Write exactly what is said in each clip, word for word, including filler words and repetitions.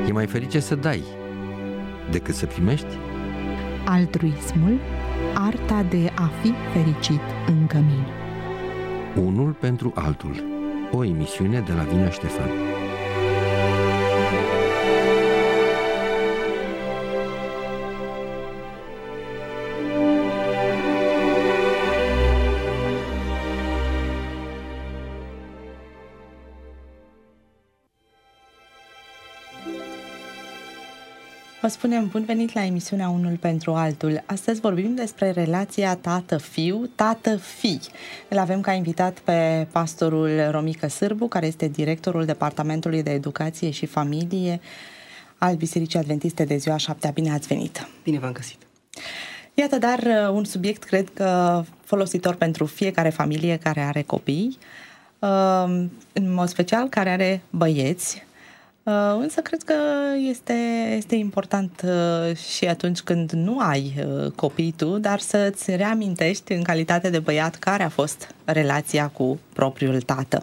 E mai ferice să dai decât să primești? Altruismul, arta de a fi fericit în cămin. Unul pentru altul. O emisiune de la Vinea Ștefan. Vă spunem bun venit la emisiunea Unul pentru altul. Astăzi vorbim despre relația tată-fiu, tată-fii. Îl avem ca invitat pe pastorul Romică Sârbu, care este directorul Departamentului de Educație și Familie al Bisericii Adventiste de Ziua Șaptea. Bine ați venit! Bine v-am găsit! Iată, dar un subiect, cred că folositor pentru fiecare familie care are copii, în mod special care are băieți. Însă cred că este, este important și atunci când nu ai copii tu, dar să-ți reamintești în calitate de băiat care a fost relația cu propriul tată.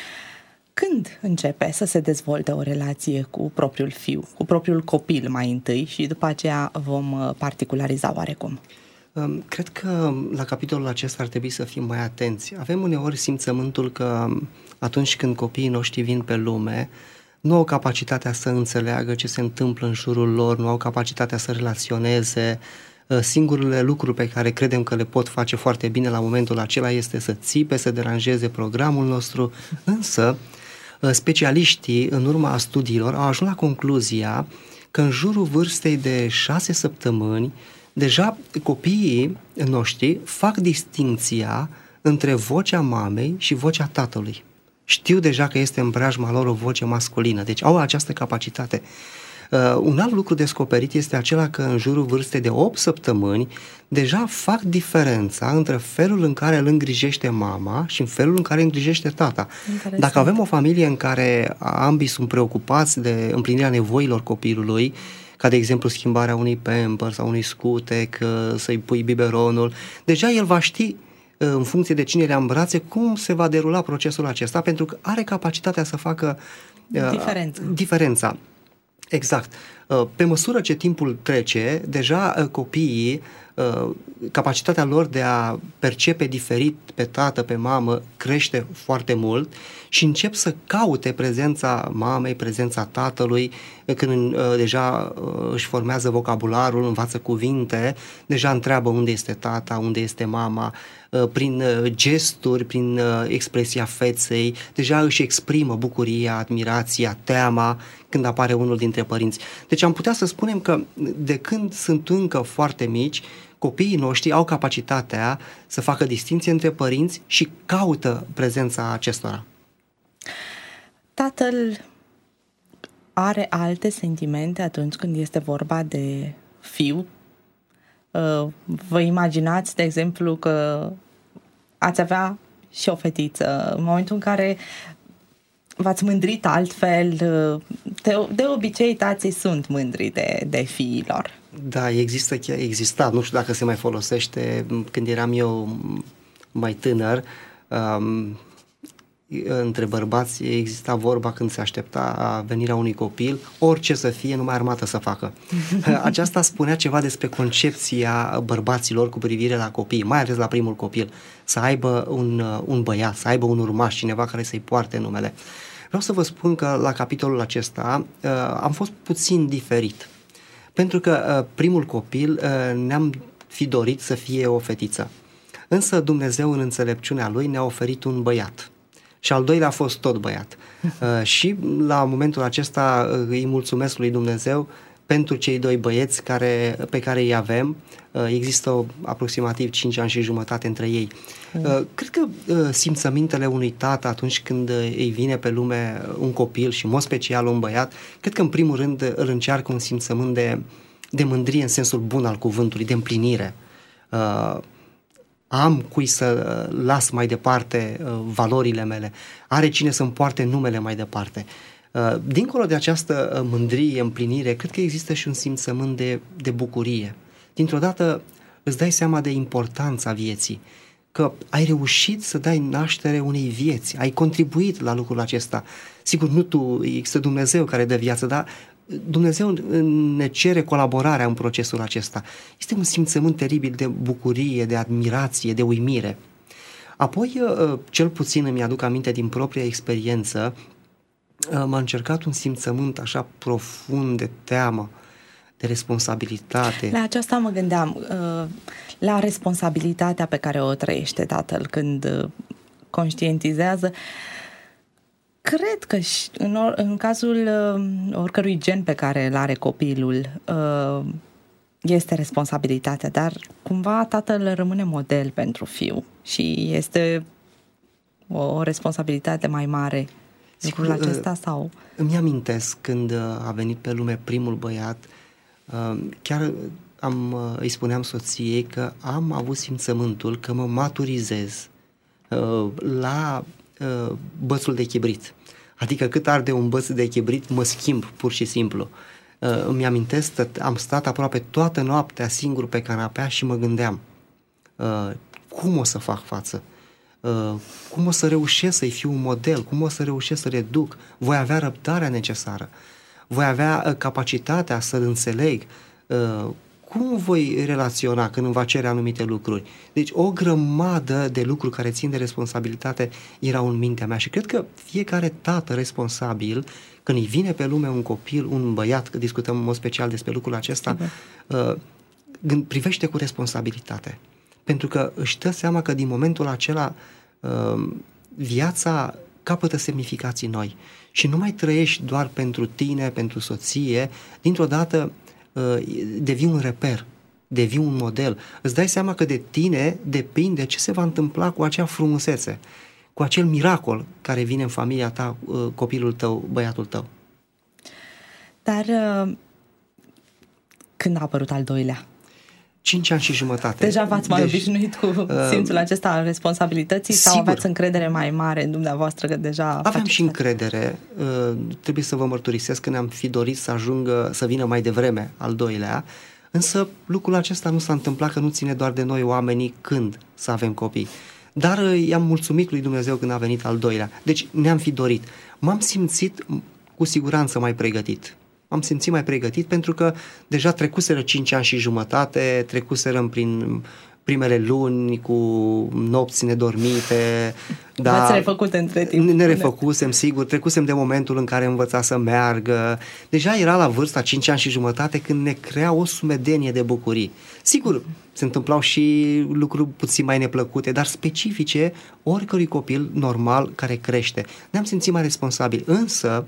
Când începe să se dezvolte o relație cu propriul fiu, cu propriul copil mai întâi și după aceea vom particulariza oarecum? Cred că la capitolul acesta ar trebui să fim mai atenți. Avem uneori simțământul că atunci când copiii noștri vin pe lume, nu au capacitatea să înțeleagă ce se întâmplă în jurul lor, nu au capacitatea să relaționeze. Singurele lucruri pe care credem că le pot face foarte bine la momentul acela este să țipe, să deranjeze programul nostru, însă specialiștii, în urma studiilor, au ajuns la concluzia că în jurul vârstei de șase săptămâni, deja copiii noștri fac distincția între vocea mamei și vocea tatălui. Știu deja că este în preajma lor o voce masculină, deci au această capacitate. Uh, un alt lucru descoperit este acela că în jurul vârstei de opt săptămâni deja fac diferența între felul în care îl îngrijește mama și în felul în care îngrijește tata. Interesant. Dacă avem o familie în care ambii sunt preocupați de împlinirea nevoilor copilului, ca de exemplu schimbarea unui pamper sau unui scutec, să-i pui biberonul, deja el va ști în funcție de cine le-a în brațe, cum se va derula procesul acesta, pentru că are capacitatea să facă diferența. Uh, diferența. Exact. Uh, pe măsură ce timpul trece, deja uh, copiii, uh, capacitatea lor de a percepe diferit pe tată, pe mamă, crește foarte mult și încep să caute prezența mamei, prezența tatălui, când uh, deja uh, își formează vocabularul, învață cuvinte, deja întreabă unde este tata, unde este mama, prin gesturi, prin expresia feței, deja își exprimă bucuria, admirația, teama când apare unul dintre părinți. Deci am putea să spunem că de când sunt încă foarte mici, copiii noștri au capacitatea să facă distinție între părinți și caută prezența acestora. Tatăl are alte sentimente atunci când este vorba de fiu? Vă imaginați, de exemplu, că ați avea și o fetiță în momentul în care v-ați mândrit altfel. De, de obicei, tații sunt mândri de, de fiilor. Da, există, chiar exista, nu știu dacă se mai folosește, când eram eu mai tânăr, um, între bărbați exista vorba când se aștepta venirea unui copil, orice să fie, numai armată să facă. Aceasta spunea ceva despre concepția bărbaților cu privire la copii, mai ales la primul copil, să aibă un, un băiat, să aibă un urmaș, cineva care să-i poarte numele. Vreau să vă spun că la capitolul acesta uh, am fost puțin diferit, pentru că uh, primul copil uh, ne-am fi dorit să fie o fetiță, însă Dumnezeu în înțelepciunea Lui ne-a oferit un băiat. Și al doilea a fost tot băiat. Uh, și la momentul acesta uh, îi mulțumesc lui Dumnezeu pentru cei doi băieți care, pe care îi avem. Uh, există o, aproximativ cinci ani și jumătate între ei. Uh, cred că uh, simțămintele unui tată atunci când uh, îi vine pe lume un copil și în mod special un băiat, cred că în primul rând îl încearcă un simțământ de, de mândrie în sensul bun al cuvântului, de împlinire. Uh, am cui să las mai departe uh, valorile mele, are cine să-mi poarte numele mai departe. Uh, dincolo de această uh, mândrie, împlinire, cred că există și un simțământ de, de bucurie. Dintr-o dată îți dai seama de importanța vieții, că ai reușit să dai naștere unei vieți, ai contribuit la lucrul acesta. Sigur, nu tu, există Dumnezeu care dă viață, dar Dumnezeu ne cere colaborarea în procesul acesta. Este un simțământ teribil de bucurie, de admirație, de uimire. Apoi, cel puțin îmi aduc aminte din propria experiență, m-a încercat un simțământ așa profund de teamă, de responsabilitate. La aceasta mă gândeam, la responsabilitatea pe care o trăiește tatăl când conștientizează. Cred că în, or, în cazul oricărui gen pe care îl are copilul este responsabilitatea, dar cumva tatăl rămâne model pentru fiu și este o, o responsabilitate mai mare lucrul acesta sau? Îmi amintesc când a venit pe lume primul băiat, chiar am, îi spuneam soției că am avut simțământul că mă maturizez la bățul de chibrit. Adică cât arde un băț de chibrit, mă schimb pur și simplu. Îmi amintesc că am stat aproape toată noaptea singur pe canapea și mă gândeam cum o să fac față, cum o să reușesc să-i fiu un model, cum o să reușesc să reduc, voi avea răbdarea necesară, voi avea capacitatea să-l înțeleg, cum voi relaționa când îmi va cere anumite lucruri. Deci o grămadă de lucruri care țin de responsabilitate erau în mintea mea și cred că fiecare tată responsabil, când îi vine pe lume un copil, un băiat, că discutăm în mod special despre lucrul acesta, uh, privește cu responsabilitate. Pentru că își dă seama că din momentul acela uh, viața capătă semnificații noi și nu mai trăiești doar pentru tine, pentru soție, dintr-o dată devii un reper, devii un model. Îți dai seama că de tine depinde ce se va întâmpla cu acea frumusețe, cu acel miracol care vine în familia ta, copilul tău, băiatul tău. Dar când a apărut al doilea? Cinci ani și jumătate. Deja v-ați mai deci, obișnuit cu simțul uh, acesta al responsabilității sigur. Sau aveați încredere mai mare în dumneavoastră că deja... Aveam și încredere. Uh, trebuie să vă mărturisesc că ne-am fi dorit să ajungă, să vină mai devreme al doilea, însă lucrul acesta nu s-a întâmplat, că nu ține doar de noi oamenii când să avem copii. Dar uh, i-am mulțumit lui Dumnezeu când a venit al doilea. Deci ne-am fi dorit. M-am simțit cu siguranță mai pregătit. M-am simțit mai pregătit pentru că deja trecuseră cinci ani și jumătate, trecuserăm prin primele luni cu nopți nedormite. V-ați refăcut între timp. Ne refăcusem, sigur, trecusem de momentul în care învăța să meargă. Deja era la vârsta cinci ani și jumătate când ne crea o sumedenie de bucurii. Sigur, se întâmplau și lucruri puțin mai neplăcute, dar specifice oricărui copil normal care crește. Ne-am simțit mai responsabili, însă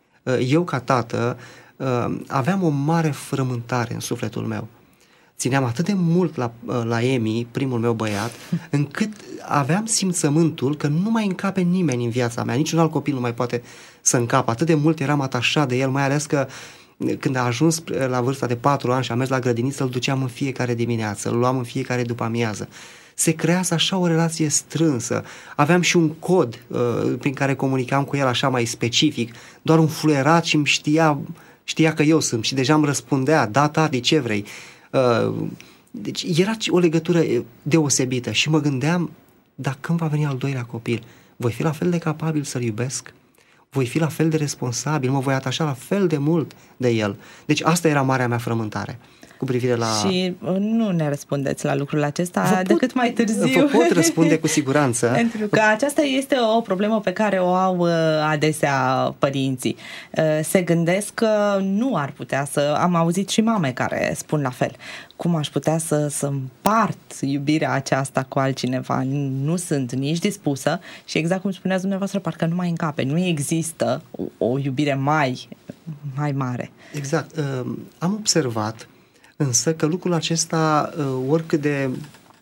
eu ca tată aveam o mare frământare în sufletul meu. Țineam atât de mult la, la Emi, primul meu băiat, încât aveam simțământul că nu mai încape nimeni în viața mea, niciun alt copil nu mai poate să încapă. Atât de mult eram atașat de el, mai ales că când a ajuns la vârsta de patru ani și a mers la grădiniță, îl duceam în fiecare dimineață, îl luam în fiecare după amiază. Se creează așa o relație strânsă. Aveam și un cod uh, prin care comunicam cu el așa mai specific, doar un fluierat și îmi știa, știa că eu sunt și deja îmi răspundea, da, tati, ce vrei? Uh, deci era o legătură deosebită și mă gândeam, dar când va veni al doilea copil, voi fi la fel de capabil să-l iubesc? Voi fi la fel de responsabil? Mă voi atașa la fel de mult de el? Deci asta era marea mea frământare cu privire la... Și nu ne răspundeți la lucrul acesta vă decât pot, mai târziu. Vă pot răspunde cu siguranță. Pentru că aceasta este o problemă pe care o au adesea părinții. Se gândesc că nu ar putea să... Am auzit și mame care spun la fel. Cum aș putea să, să împart iubirea aceasta cu altcineva? Nu sunt nici dispusă și exact cum spuneați dumneavoastră, parcă nu mai încape. Nu există o, o iubire mai, mai mare. Exact. Am observat însă că lucrul acesta, oricât de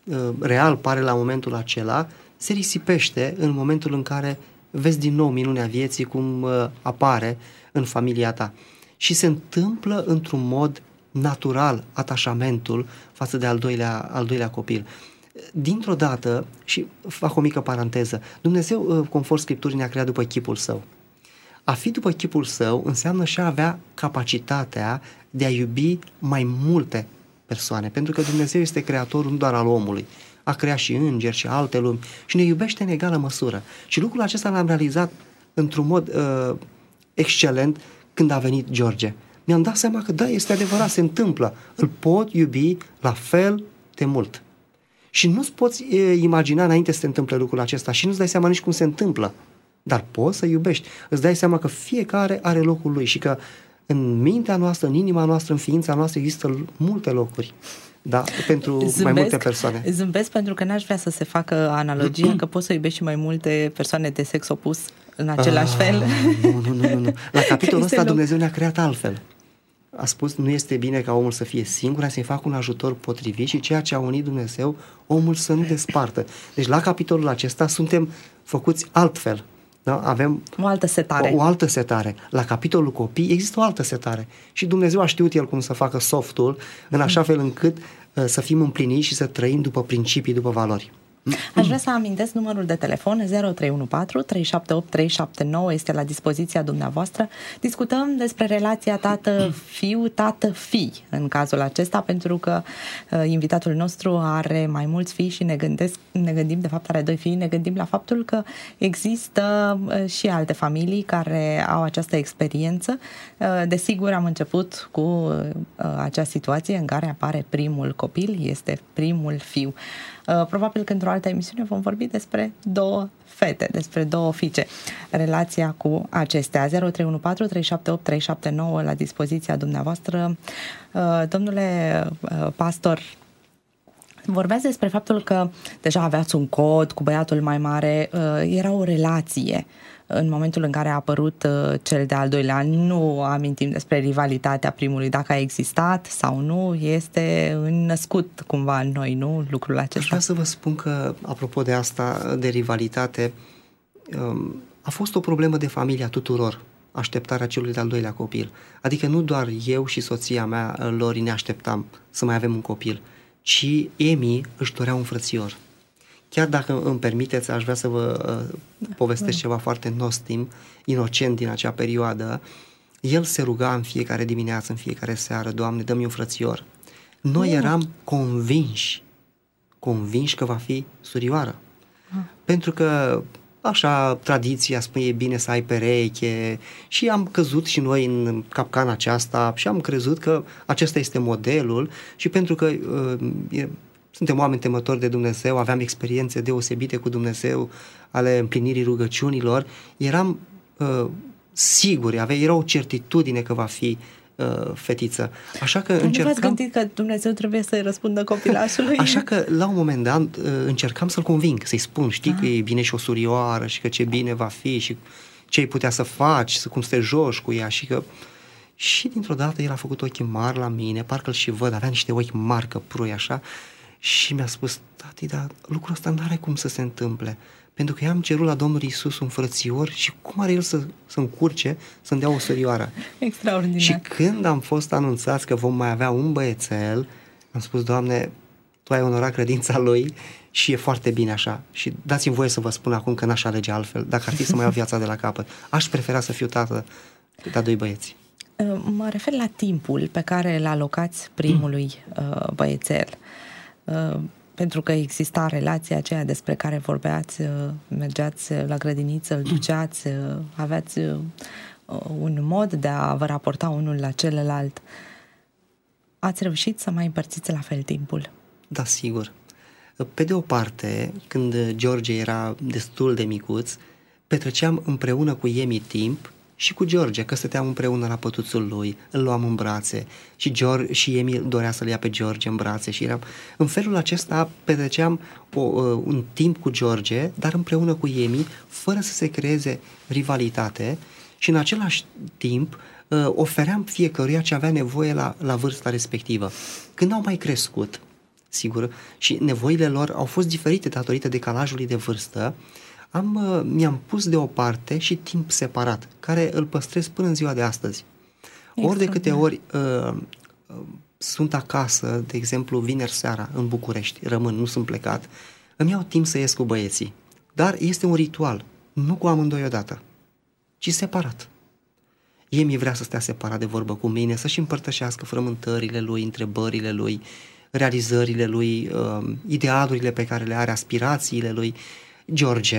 real pare la momentul acela, se risipește în momentul în care vezi din nou minunea vieții cum apare în familia ta. Și se întâmplă într-un mod natural atașamentul față de al doilea, al doilea copil. Dintr-o dată, și fac o mică paranteză, Dumnezeu, conform Scripturii, ne-a creat după chipul Său. A fi după chipul Său înseamnă și a avea capacitatea de a iubi mai multe persoane, pentru că Dumnezeu este creatorul nu doar al omului, a creat și îngeri și alte lumi și ne iubește în egală măsură. Și lucrul acesta l-am realizat într-un mod uh, excelent când a venit George. mi-am dat seama că da, este adevărat, se întâmplă. Îl pot iubi la fel de mult. Și nu-ți poți e, imagina înainte să se întâmple lucrul acesta și nu-ți dai seama nici cum se întâmplă. Dar poți să iubești. Îți dai seama că fiecare are locul lui și că în mintea noastră, în inima noastră, în ființa noastră există multe locuri. Da, pentru zâmbesc, mai multe persoane. Zâmbesc pentru că n-aș vrea să se facă analogia că poți să iubești și mai multe persoane de sex opus în același ah, fel. Nu, nu, nu, nu. La capitolul ăsta Dumnezeu ne-a creat altfel. A spus, nu este bine ca omul să fie singur, să-i facă un ajutor potrivit și ceea ce a unit Dumnezeu, omul să nu despartă. Deci la capitolul acesta suntem făcuți altfel. Da? Avem o altă setare. O, o altă setare. La capitolul copii există o altă setare. Și Dumnezeu a știut El cum să facă softul în așa fel încât uh, să fim împliniți și să trăim după principii, după valori. Aș vrea să amintesc numărul de telefon zero trei unu patru trei șapte opt trei șapte nouă, este la dispoziția dumneavoastră. Discutăm despre relația tată-fiu, tată-fii în cazul acesta, pentru că uh, invitatul nostru are mai mulți fii și ne, gândesc, ne gândim, de fapt are doi fii, ne gândim la faptul că există uh, și alte familii care au această experiență. Uh, desigur, am început cu uh, acea situație în care apare primul copil, este primul fiu. Uh, probabil că într-o altă emisiune vom vorbi despre două fete, despre două fiice. Relația cu acestea. zero trei unu patru trei șapte opt trei șapte nouă la dispoziția dumneavoastră. Uh, domnule uh, pastor, vorbeați despre faptul că deja aveați un cod cu băiatul mai mare, uh, era o relație. În momentul în care a apărut uh, cel de-al doilea, nu amintim despre rivalitatea primului, dacă a existat sau nu, este înnăscut cumva în noi, nu, lucrul acesta. Aș vrea să vă spun că, apropo de asta, de rivalitate, um, a fost o problemă de familie a tuturor, așteptarea celui de-al doilea copil. Adică nu doar eu și soția mea, Lori, ne așteptam să mai avem un copil, ci Emi își dorea un frățior. Chiar dacă îmi permiteți, aș vrea să vă uh, povestesc ceva foarte nostim, inocent din acea perioadă. El se ruga în fiecare dimineață, în fiecare seară, Doamne, dă-mi un frățior. Noi eram convinși, convinși că va fi surioară. Pentru că așa tradiția spune, e bine să ai pereche și am căzut și noi în capcana aceasta și am crezut că acesta este modelul și pentru că uh, e, suntem oameni temători de Dumnezeu, aveam experiențe deosebite cu Dumnezeu ale împlinirii rugăciunilor, eram uh, siguri, avea, era o certitudine că va fi uh, fetiță. Așa că încercam... Nu v-ați gândit că Dumnezeu trebuie să-i răspundă copilașului? Așa că la un moment dat uh, încercam să-l conving, să-i spun, știi ah. că e bine și o surioară și că ce bine va fi și ce ai putea să faci, să cum să te joci cu ea și că... Și dintr-o dată el a făcut ochi mari la mine, parcă-l și văd, avea niște ochi mari căprui așa. Și mi-a spus, tati, dar lucrul ăsta n-are cum să se întâmple, pentru că i-am cerut la Domnul Iisus un frățior și cum are el să, să încurce să-mi dea o surioară? Extraordinar. Și când am fost anunțați că vom mai avea un băiețel, am spus, Doamne, Tu ai onorat credința lui și e foarte bine așa. Și dați-mi voie să vă spun acum că n-aș alege altfel, dacă ar fi să mai iau viața de la capăt. Aș prefera să fiu tată de doi băieți. Mă refer la timpul pe care îl alocați primului uh, băiețel. Uh, pentru că exista relația aceea despre care vorbeați, uh, mergeați la grădiniță, îl duceați, uh, aveați uh, un mod de a vă raporta unul la celălalt. Ați reușit să mai împărțiți la fel timpul? Da, sigur. Pe de o parte, când George era destul de micuț, petreceam împreună cu Emi timp și cu George, că stăteam împreună la pătuțul lui, îl luam în brațe și, George, și Emi dorea să-l ia pe George în brațe și eram... În felul acesta petreceam o, un timp cu George, dar împreună cu Emi, fără să se creeze rivalitate și în același timp ofeream fiecăruia ce avea nevoie la, la vârsta respectivă. Când au mai crescut, sigur, și nevoile lor au fost diferite datorită decalajului de vârstă, am, mi-am pus deoparte și timp separat, care îl păstrez până în ziua de astăzi. Ori de câte ori uh, uh, sunt acasă, de exemplu, vineri seara în București, rămân, nu sunt plecat, îmi iau timp să ies cu băieții. Dar este un ritual, nu cu amândoi odată, ci separat. Emi vrea să stea separat de vorbă cu mine, să-și împărtășească frământările lui, întrebările lui, realizările lui, uh, idealurile pe care le are, aspirațiile lui. George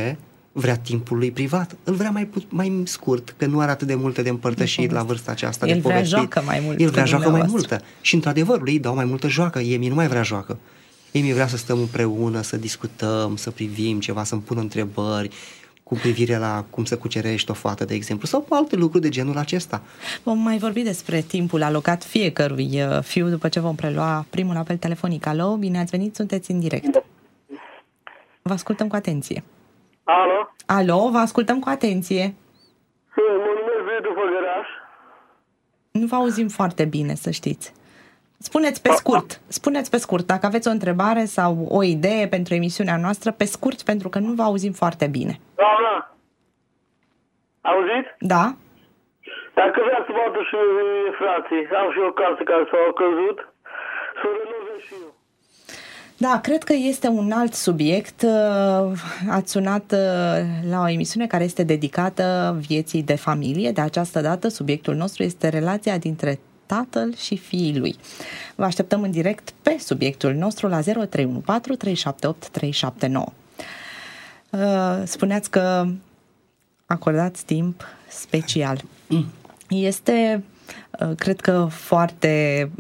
vrea timpul lui privat, îl vrea mai, mai scurt, că nu are atât de multe de împărtășit la vârsta aceasta, el de povestit. El vrea joacă mai mult. El vrea joacă mai multă. Și într-adevăr, lui dau mai multă joacă. Emi nu mai vrea joacă. Emi vrea să stăm împreună, să discutăm, să privim ceva, să-mi pună întrebări cu privire la cum să cucerești o fată, de exemplu, sau alte lucruri de genul acesta. Vom mai vorbi despre timpul alocat fiecărui fiu după ce vom prelua primul apel telefonic. Alo, bine ați venit, sunteți în direct. Vă ascultăm cu atenție. Alo? Alo, vă ascultăm cu atenție. Mă numesc Vitu Făgăraș. Nu vă auzim foarte bine, să știți. Spuneți pe scurt, spuneți pe scurt, dacă aveți o întrebare sau o idee pentru emisiunea noastră, pe scurt, pentru că nu vă auzim foarte bine. Doamna, auzit? Da. Dacă vreau să vadă și frații, am și o casă care s-a căzut, să o renove și eu. Da, cred că este un alt subiect. Ați sunat la o emisiune care este dedicată vieții de familie. De această dată, subiectul nostru este relația dintre tatăl și fiii lui. Vă așteptăm în direct pe subiectul nostru la zero trei unu patru trei șapte opt trei șapte nouă. Spuneați că acordați timp special. Este, cred că, foarte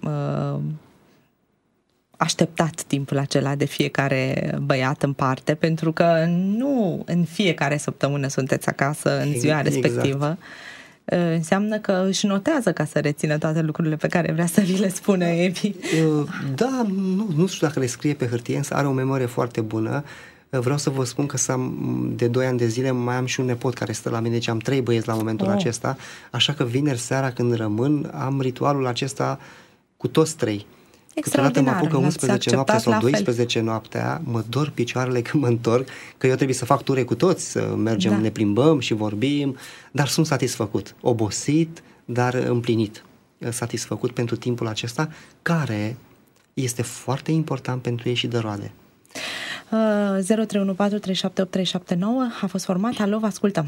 așteptat timpul acela de fiecare băiat în parte, pentru că nu în fiecare săptămână sunteți acasă în ziua respectivă. Exact. Înseamnă că își notează ca să rețină toate lucrurile pe care vrea să vi le spună Ebi. Da, nu, nu știu dacă le scrie pe hârtie, însă are o memorie foarte bună. Vreau să vă spun că de doi ani de zile mai am și un nepot care stă la mine, deci am trei băieți la momentul oh. acesta, așa că vineri seara când rămân, am ritualul acesta cu toți trei. Câteodată mă apucă unsprezece noaptea sau doisprezece noaptea, mă dor picioarele când mă întorc, că eu trebuie să fac ture cu toți, să mergem, da. ne plimbăm și vorbim, dar sunt satisfăcut, obosit, dar împlinit, satisfăcut pentru timpul acesta, care este foarte important pentru ei și de roade. Uh, zero trei unu patru trei șapte opt trei șapte nouă a fost format. Alo, vă ascultăm.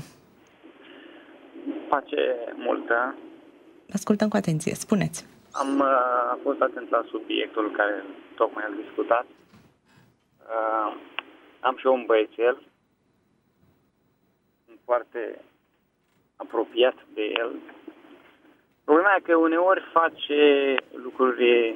Face multă. Ascultăm cu atenție, spuneți. Am uh, fost atent la subiectul care tocmai am discutat. Uh, am și eu un băiețel foarte apropiat de el. Problema e că uneori face lucruri,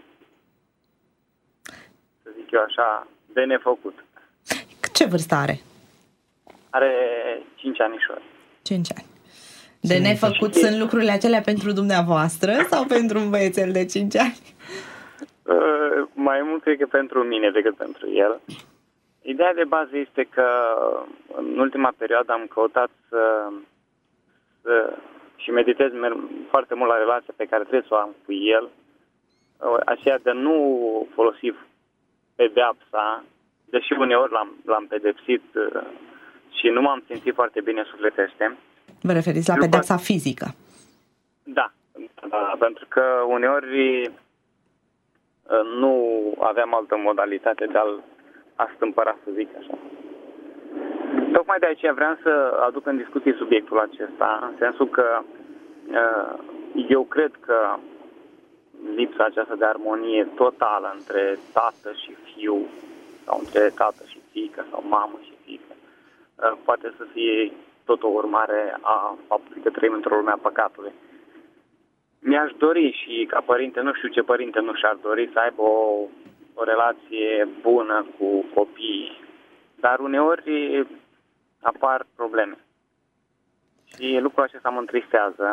să zic eu așa, de nefăcut. Ce vârstă are? Are cinci anișori. cinci ani. De nefăcut sunt lucrurile acelea pentru dumneavoastră sau pentru un băiețel de cinci ani? Uh, mai mult cred că pentru mine decât pentru el. Ideea de bază este că în ultima perioadă am căutat să, să și meditez foarte mult la relația pe care trebuie să o am cu el. Aceea de nu folosi pedeapsa, deși uneori l-am, l-am pedepsit și nu m-am simțit foarte bine sufletește. Vă referiți la pedeapsa fizică? Da, da, pentru că uneori nu aveam altă modalitate de a-l astâmpăra, să zic așa. Tocmai de aceea vreau să aduc în discuție subiectul acesta, în sensul că eu cred că lipsa aceasta de armonie totală între tată și fiu, sau între tată și fiică, sau mamă și fiică, poate să fie tot o urmare a faptului că trăim într-o lume a păcatului. Mi-aș dori și ca părinte, nu știu ce părinte nu și-ar dori să aibă o, o relație bună cu copiii, dar uneori apar probleme. Și lucrul acesta mă întristează.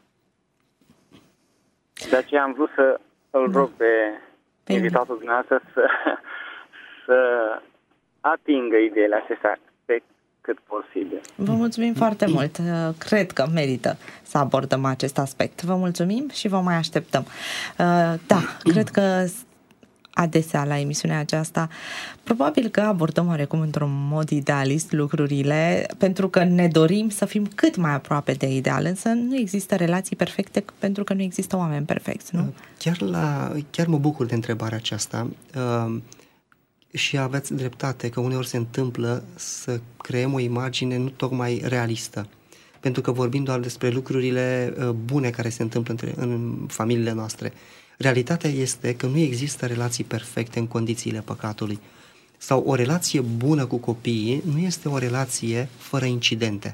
De aceea am vrut să îl rog pe invitatul dumneavoastră să, să atingă ideile acestea pe cât posibil. Vă mulțumim foarte mult. Cred că merită să abordăm acest aspect. Vă mulțumim și vă mai așteptăm. Da, cred că adesea la emisiunea aceasta probabil că abordăm oarecum într-un mod idealist lucrurile, pentru că ne dorim să fim cât mai aproape de ideal, însă nu există relații perfecte pentru că nu există oameni perfecți, nu? Chiar, la, chiar mă bucur de întrebarea aceasta uh, și aveți dreptate că uneori se întâmplă să creăm o imagine nu tocmai realistă, pentru că vorbim doar despre lucrurile uh, bune care se întâmplă între, în familiile noastre. Realitatea este că nu există relații perfecte în condițiile păcatului. sau o relație bună cu copiii nu este o relație fără incidente.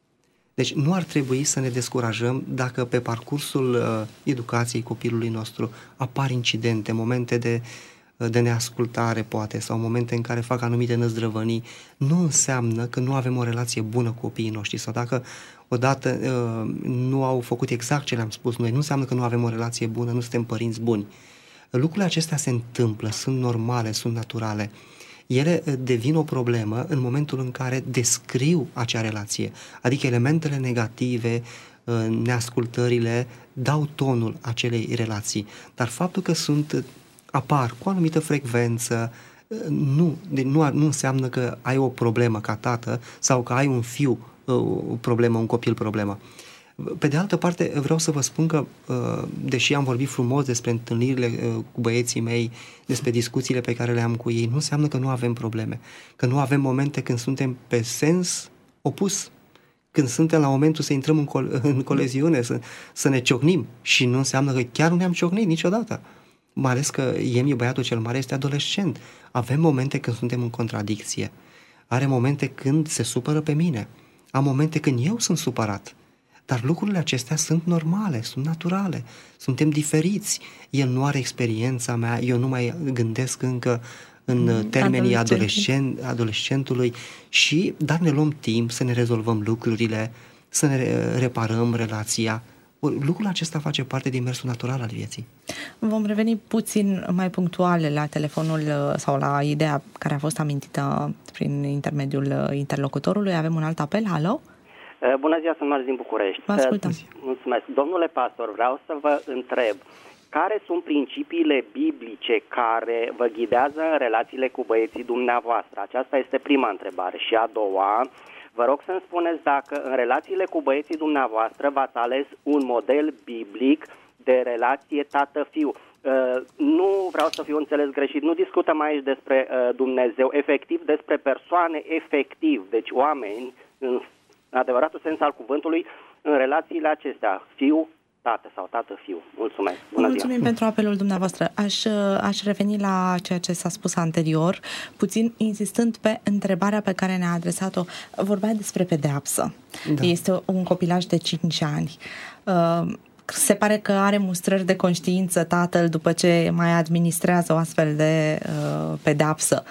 Deci nu ar trebui să ne descurajăm dacă pe parcursul uh, educației copilului nostru apar incidente, momente de, uh, de neascultare poate, sau momente în care fac anumite năzdrăvănii. Nu înseamnă că nu avem o relație bună cu copiii noștri, sau dacă odată uh, nu au făcut exact ce le-am spus noi, nu înseamnă că nu avem o relație bună, nu suntem părinți buni. Lucrurile acestea se întâmplă, sunt normale, sunt naturale. Ele devin o problemă în momentul în care descriu acea relație, adică elementele negative, neascultările, dau tonul acelei relații. Dar faptul că sunt, apar cu o anumită frecvență, nu, nu, nu înseamnă că ai o problemă ca tată sau că ai un fiu o problemă, un copil problemă. Pe de altă parte, vreau să vă spun că, deși am vorbit frumos despre întâlnirile cu băieții mei, despre discuțiile pe care le am cu ei, nu înseamnă că nu avem probleme, că nu avem momente când suntem pe sens opus, când suntem la momentul să intrăm în, col- în coleziune, să, să ne ciocnim, și nu înseamnă că chiar nu ne-am ciocnit niciodată. Mai ales că Emi, băiatul cel mare, este adolescent. Avem momente când suntem în contradicție. Are momente când se supără pe mine. Am momente când eu sunt supărat. Dar lucrurile acestea sunt normale, sunt naturale, suntem diferiți. El nu are experiența mea, eu nu mai gândesc încă în termenii adolescent, adolescentului, și, dar ne luăm timp să ne rezolvăm lucrurile, să ne reparăm relația. Lucrul acesta face parte din mersul natural al vieții. Vom reveni puțin mai punctuale la telefonul sau la ideea care a fost amintită prin intermediul interlocutorului. Avem un alt apel. Alo? Bună ziua, sunt Marius din București. Vă ascultăm. Mulțumesc. Domnule pastor, vreau să vă întreb, care sunt principiile biblice care vă ghidează în relațiile cu băieții dumneavoastră? Aceasta este prima întrebare. Și a doua, vă rog să-mi spuneți dacă în relațiile cu băieții dumneavoastră v-ați ales un model biblic de relație tată-fiu. Uh, nu vreau să fiu înțeles greșit, nu discutăm aici despre uh, Dumnezeu, efectiv despre persoane efectiv, deci oameni în în adevăratul sens al cuvântului, în relațiile acestea, fiu, tată sau tată-fiu. Mulțumesc. Bună Mulțumim ziua. pentru apelul dumneavoastră. Aș, aș reveni la ceea ce s-a spus anterior, puțin insistând pe întrebarea pe care ne-a adresat-o. Vorbea despre pedeapsă. Da. Este un copilaj de cinci ani. Uh, se pare că are mustrări de conștiință tatăl după ce mai administrează o astfel de uh, pedeapsă.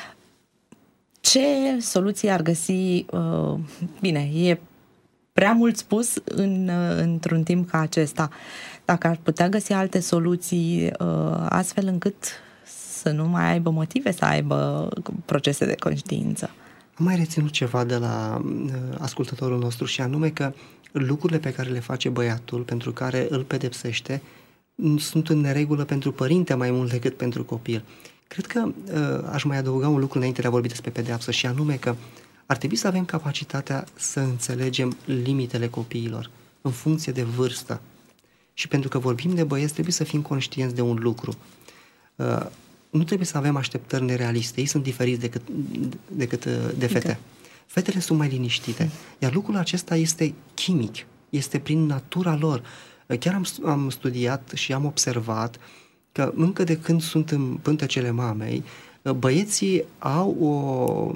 Ce soluție ar găsi? Uh, bine, e prea mult spus în, uh, într-un timp ca acesta. Dacă ar putea găsi alte soluții uh, astfel încât să nu mai aibă motive să aibă procese de conștiință. Am mai reținut ceva de la uh, ascultătorul nostru, și anume că lucrurile pe care le face băiatul, pentru care îl pedepsește, sunt în neregulă pentru părinte mai mult decât pentru copil. Cred că uh, aș mai adăuga un lucru înainte de a vorbi despre pedeapsă, și anume că ar trebui să avem capacitatea să înțelegem limitele copiilor în funcție de vârstă. Și pentru că vorbim de băieți, trebuie să fim conștienți de un lucru. Uh, nu trebuie să avem așteptări nerealiste. Ei sunt diferiți decât, decât uh, de fete. Fetele sunt mai liniștite. Iar lucrul acesta este chimic. Este prin natura lor. Uh, chiar am, am studiat și am observat că încă de când sunt în pântecele mamei, băieții au o,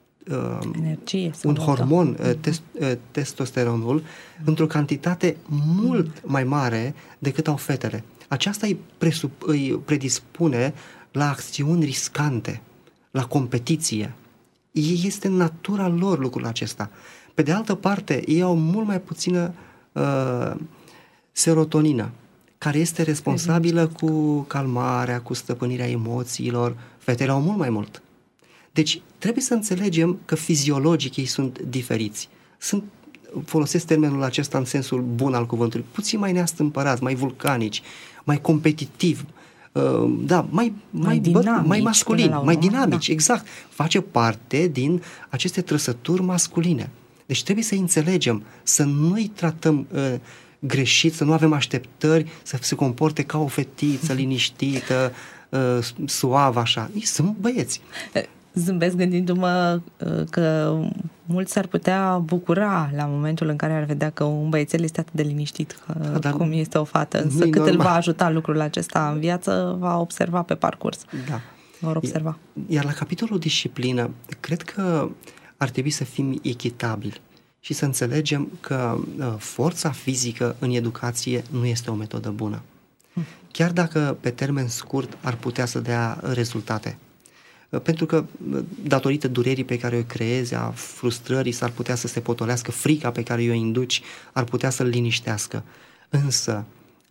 energie, un hormon, test, testosteronul, mm. într-o cantitate mult mm. mai mare decât au fetele. Aceasta îi, presup, îi predispune la acțiuni riscante, la competiție. Este în natura lor lucrul acesta. Pe de altă parte, ei au mult mai puțină uh, serotonină, care este responsabilă cu calmarea, cu stăpânirea emoțiilor. Fetele au mult mai mult. Deci trebuie să înțelegem că fiziologic ei sunt diferiți. Sunt, folosesc termenul acesta în sensul bun al cuvântului, puțin mai neastâmpărați, mai vulcanici, mai competitivi, uh, da, mai, mai, mai, dinamici, mai masculini, mai dinamici, da. Exact. Face parte din aceste trăsături masculine. Deci trebuie să înțelegem, să nu-i tratăm uh, greșit, să nu avem așteptări, să se comporte ca o fetiță liniștită, uh, suavă așa. Ei sunt băieți. Zâmbesc gândindu-mă că mulți s-ar putea bucura la momentul în care ar vedea că un băiețel este atât de liniștit da, cum este o fată. Însă cât normal. Îl va ajuta lucrul acesta în viață, va observa pe parcurs. Da. vor observa. Iar la capitolul disciplină, cred că ar trebui să fim echitabili și să înțelegem că uh, forța fizică în educație nu este o metodă bună. Chiar dacă pe termen scurt ar putea să dea rezultate. Pentru că datorită durerii pe care o creezi, a frustrării, s-ar putea să se potolească, frica pe care o induci ar putea să-l liniștească. Însă,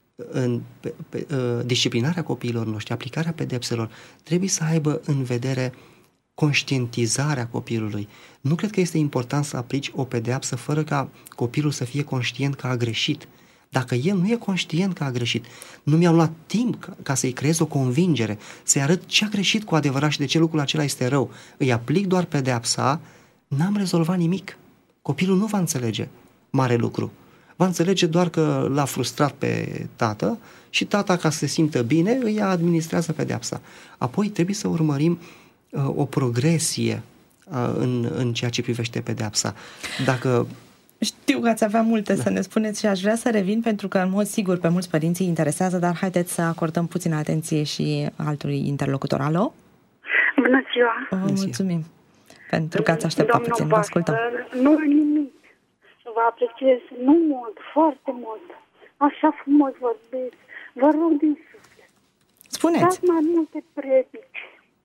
în pe, pe, disciplinarea copiilor noștri, aplicarea pedepselor, trebuie să aibă în vedere conștientizarea copilului. Nu cred că este important să aplici o pedeapsă fără ca copilul să fie conștient că a greșit. Dacă el nu e conștient că a greșit, nu mi-a luat timp ca, ca să-i creez o convingere, să-i arăt ce a greșit cu adevărat și de ce lucrul acela este rău, îi aplic doar pedeapsa, n-am rezolvat nimic. Copilul nu va înțelege mare lucru. Va înțelege doar că l-a frustrat pe tată și tata, ca să se simtă bine, îi administrează pedeapsa. Apoi trebuie să urmărim uh, o progresie uh, în, în ceea ce privește pedeapsa. Dacă Știu că ați avea multe da. să ne spuneți și aș vrea să revin pentru că, în mod sigur, pe mulți părinți îi interesează, dar haideți să acordăm puțină atenție și altui interlocutor. Alo? Bună ziua! Vă mulțumim pentru că ați așteptat Domnul puțin. Vă ascultăm. Nu nimic. Vă apreciez nu mult, foarte mult. Așa frumos vorbiți. Vă rog din suflet. Spuneți. Dați mai multe predici.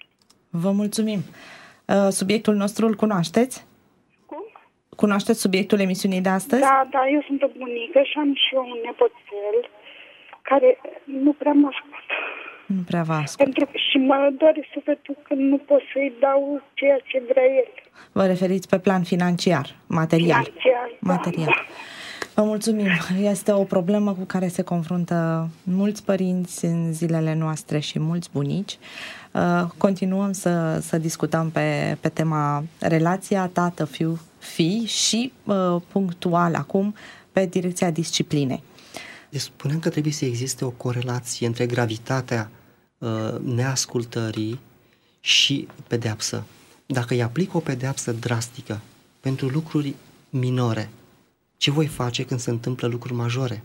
Vă mulțumim. Subiectul nostru îl cunoașteți? Cum? Cunoașteți subiectul emisiunii de astăzi? Da, da, eu sunt o bunică și am și eu un nepoțel care nu prea mă ascultă. Nu prea vă ascultă. Pentru că și mă doare sufletul că nu pot să-i dau ceea ce vrea el. Vă referiți pe plan financiar, material? Financiar, material. Da, da. Vă mulțumim. Este o problemă cu care se confruntă mulți părinți în zilele noastre și mulți bunici. Continuăm să, să discutăm pe, pe tema relația tată-fiu-fii și punctual acum pe direcția disciplinei. Deci spuneam că trebuie să existe o corelație între gravitatea uh, neascultării și pedeapsă. Dacă îi aplic o pedeapsă drastică pentru lucruri minore, ce voi face când se întâmplă lucruri majore?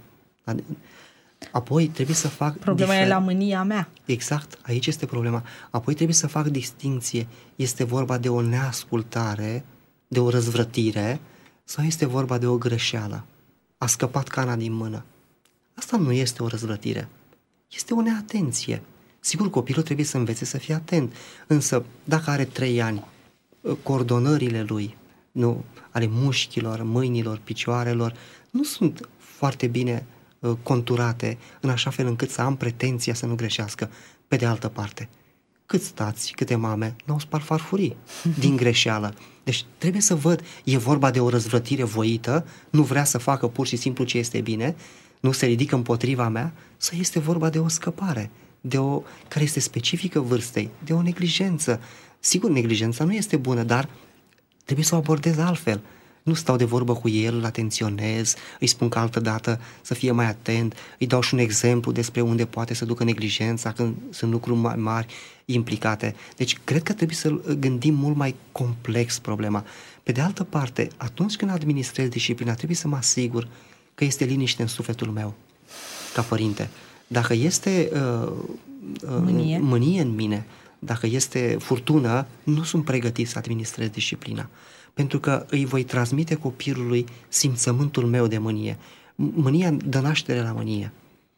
Apoi trebuie să fac... Problema difer... e la mânia mea. Exact, aici este problema. Apoi trebuie să fac distinție. Este vorba de o neascultare, de o răzvrătire, sau este vorba de o greșeală? A scăpat cana din mână. Asta nu este o răzvrătire. Este o neatenție. Sigur, copilul trebuie să învețe să fie atent. Însă, dacă are trei ani, coordonările lui, nu, ale mușchilor, mâinilor, picioarelor, nu sunt foarte bine uh, conturate, în așa fel încât să am pretenția să nu greșească. Pe de altă parte, câți tați, câte mame n-au spart farfurii din greșeală. Deci trebuie să văd, e vorba de o răzvrătire voită, nu vrea să facă pur și simplu ce este bine, nu se ridică împotriva mea, sau este vorba de o scăpare, de o, care este specifică vârstei, de o neglijență. Sigur, neglijența nu este bună, dar trebuie să o abordez altfel. Nu stau de vorbă cu el, îl atenționez, îi spun că altă dată să fie mai atent, îi dau și un exemplu despre unde poate să ducă neglijența când sunt lucruri mai mari implicate. Deci, cred că trebuie să gândim mult mai complex problema. Pe de altă parte, atunci când administrez disciplina, trebuie să mă asigur că este liniște în sufletul meu, ca părinte. Dacă este uh, uh, mânie. mânie în mine, dacă este furtună, nu sunt pregătit să administrez disciplina. Pentru că îi voi transmite copilului simțământul meu de mânie. Mânia dă naștere la mânie.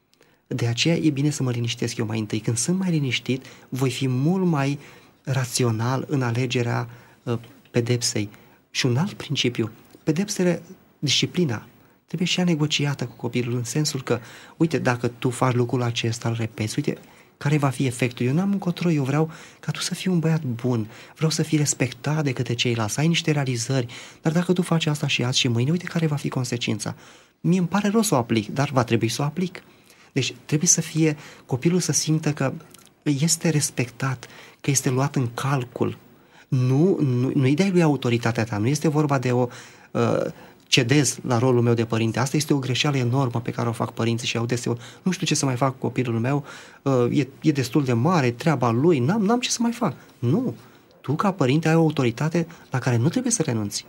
De aceea e bine să mă liniștesc eu mai întâi. Când sunt mai liniștit, voi fi mult mai rațional în alegerea uh, pedepsei. Și un alt principiu, pedepsele, disciplina, trebuie și ea negociată cu copilul, în sensul că, uite, dacă tu faci lucrul acesta, îl repeți, uite, care va fi efectul? Eu n-am încotro, eu vreau ca tu să fii un băiat bun, vreau să fii respectat de către ceilalți, să ai niște realizări, dar dacă tu faci asta și azi și mâine, uite care va fi consecința. Mie îmi pare rău să o aplic, dar va trebui să o aplic. Deci trebuie să fie, copilul să simtă că este respectat, că este luat în calcul. Nu, nu, nu-i dai lui autoritatea ta, nu este vorba de o... Uh, cedez la rolul meu de părinte. Asta este o greșeală enormă pe care o fac părinții și au deseori. Nu știu ce să mai fac cu copilul meu, e, e destul de mare, treaba lui, n-am, n-am ce să mai fac. Nu. Tu, ca părinte, ai o autoritate la care nu trebuie să renunți.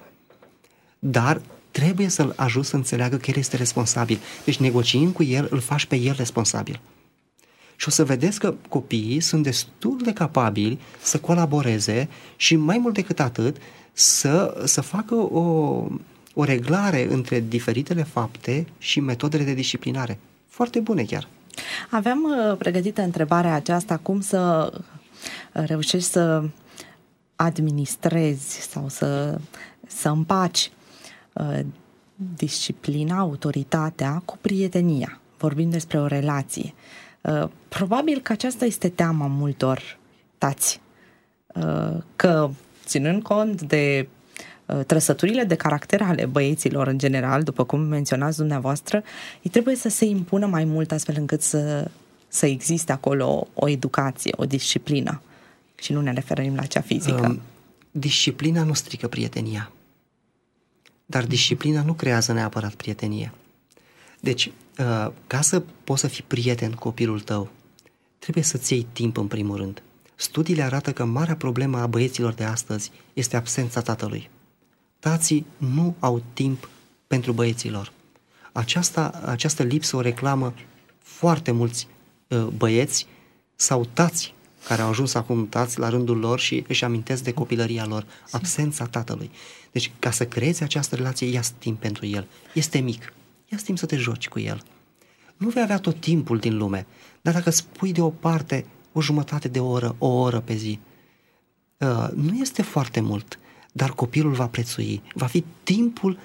Dar trebuie să-l ajuți să înțeleagă că el este responsabil. Deci, negociind cu el, îl faci pe el responsabil. Și o să vedeți că copiii sunt destul de capabili să colaboreze și mai mult decât atât să, să facă o, o reglare între diferitele fapte și metodele de disciplinare. Foarte bune chiar. Aveam uh, pregătită întrebarea aceasta, cum să uh, reușești să administrezi sau să, să împaci uh, disciplina, autoritatea cu prietenia. Vorbim despre o relație. Uh, probabil că aceasta este teama multor tați. Uh, că, ținând cont de uh, trăsăturile de caracter ale băieților în general, după cum menționați dumneavoastră, îi trebuie să se impună mai mult astfel încât să, să existe acolo o, o educație, o disciplină. Și nu ne referim la cea fizică. Um, disciplina nu strică prietenia. Dar disciplina nu creează neapărat prietenie. Deci, uh, ca să poți să fii prieten cu copilul tău, trebuie să-ți iei timp în primul rând. Studiile arată că marea problemă a băieților de astăzi este absența tatălui. Tații nu au timp pentru băieților. Aceasta, această lipsă o reclamă foarte mulți uh, băieți sau tați care au ajuns acum tați la rândul lor și își amintesc de copilăria lor, absența tatălui. Deci, ca să creezi această relație, ia-ți timp pentru el. Este mic, ia-ți timp să te joci cu el. Nu vei avea tot timpul din lume, dar dacă îți pui deoparte o jumătate de oră, o oră pe zi, uh, nu este foarte mult, dar copilul va prețui. Va fi timpul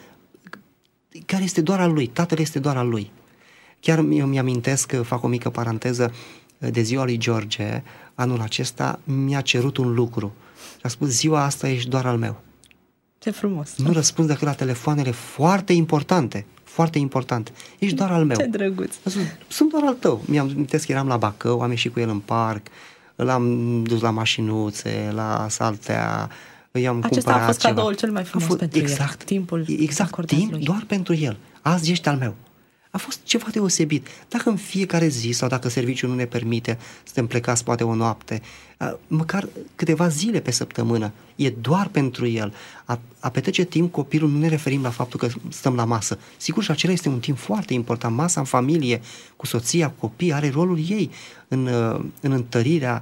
care este doar al lui, tatăl este doar al lui. Chiar mi amintesc, fac o mică paranteză, de ziua lui George, anul acesta mi-a cerut un lucru. Și a spus, ziua asta ești doar al meu. Ce frumos. Nu răspund decât la telefoanele foarte importante, foarte importante. Ești doar al meu. Ce drăguț. Sunt doar al tău. Mi-am amintesc că eram la Bacău, am ieșit cu el în parc, l-am dus la mașinuțe, la Saltea, i-am Acesta cumpărat a fost ceva. cadoul cel mai frumos fost, pentru exact, el. Timpul exact, timp lui. Doar pentru el. Azi ești al meu. A fost ceva deosebit. Dacă în fiecare zi sau dacă serviciul nu ne permite, suntem plecați poate o noapte, măcar câteva zile pe săptămână, e doar pentru el. A, a petrece timp copilul, nu ne referim la faptul că stăm la masă. Sigur, și acela este un timp foarte important. Masa în familie, cu soția, cu copii, are rolul ei în, în întărirea